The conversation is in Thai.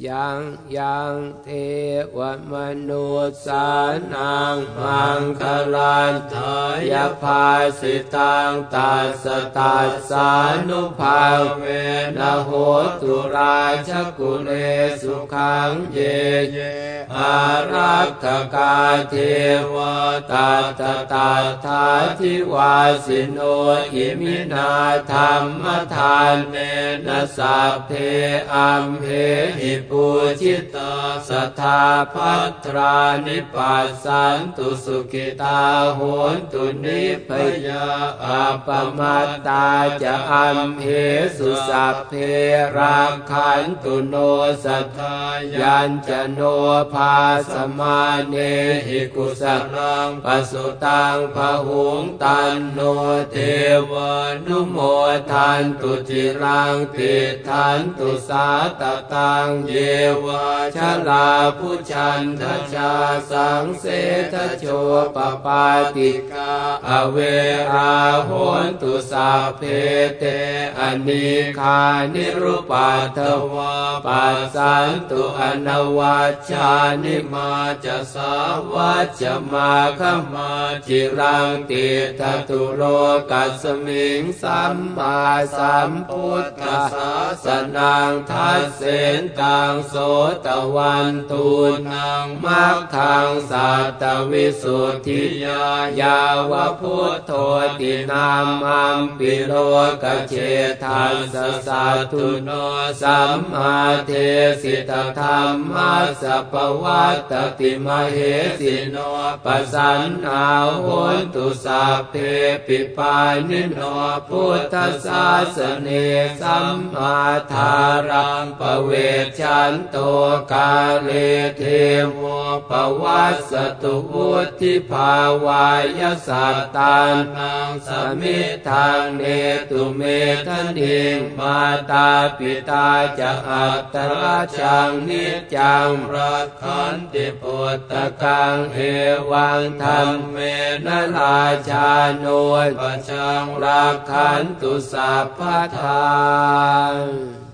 ยังเทวมนุษสานังมังคลันทายภาสิตังตัสสะตัสสานุภาเวนะโหตุราชกุเลสุขังเยอารักขกาเทวตัตตะตัตถาทิวาสิโนอิมินาธัมมทานเนนะสัพเพอัมเหหิปูชิตาสัทธาภัตรานิปัสสันตุสุขิตาโหนตุนิพยาอัปปมัตตาจะอัมเหสุสัพเพราคันตุโนสัทธายัญจโนภาสมาเนหิกุสรังปสุตังพหุงตันโนเทวานุโมทันตุจิรังติทันตุสาตตังเยวาชลาพุชันทชาสังเสทโชปปาติกาอเวราโหนตุสัพเพเตอนิคานิรุปัตถวาปัสสันตุอนวัชชานิมาจะสาวัจจะมาขมาจิรังติทตุโลกัสมิงสัมมาสัมพุทธัสสะนังทัสเสนตังโสตวันตูนังมัคคังสัตตวิสุทธิยายาวะพุทโธตินามัมปิโลกเจทัสสะสัตตุโนสัมมาเทสิตธรรมัสสะปวัตติมเหสิโนปัสสันนาโหนตุสัพเพปิปานิโนพุทธศาสเนสัมมาทารังปเวชชันโตกาเลเทโวปวัสสตุวุฒิภาวายสัตตานังสมิทางเนตุเมทนิงมาตาปิตาจะอัตตราชังนิจจังรักขันติปุตตะกังเอวังธรรมเมนะราชาโนปัจจังรักขันตุสัพพทา